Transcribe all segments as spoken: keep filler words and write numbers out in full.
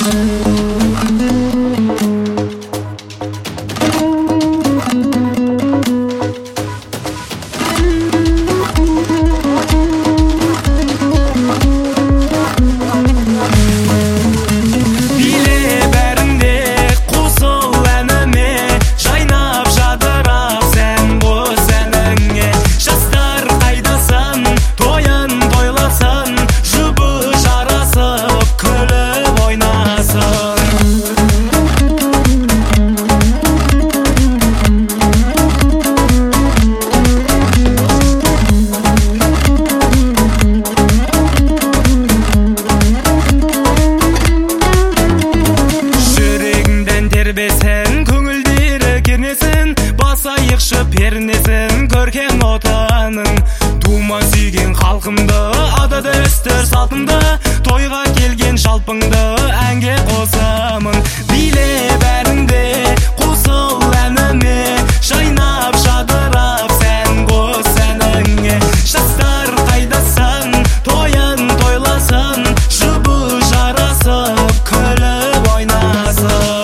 пернесін көркен отаның, туман сүйген халқымды, ата дәстүр салтымды, тойға келген жалпыңды әнге қосамын. Биле бәріңде қосыл әніме, жайнап жадырап сән қос әніңе. Жастар қайдасың, тойын тойласын, жұбы жарасып күліп ойнасын.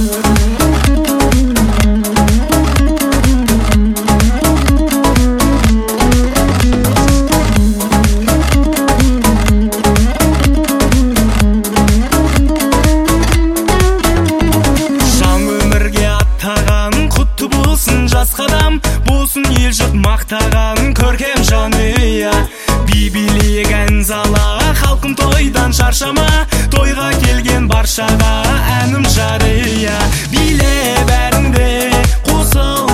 Жас қадам болсын ел жұрт мақтаған көркем жанұя. Би билейік ән зала, халқым тойдан шаршама, тойға келген баршаға әнім жария. Биле бәріңде қосыл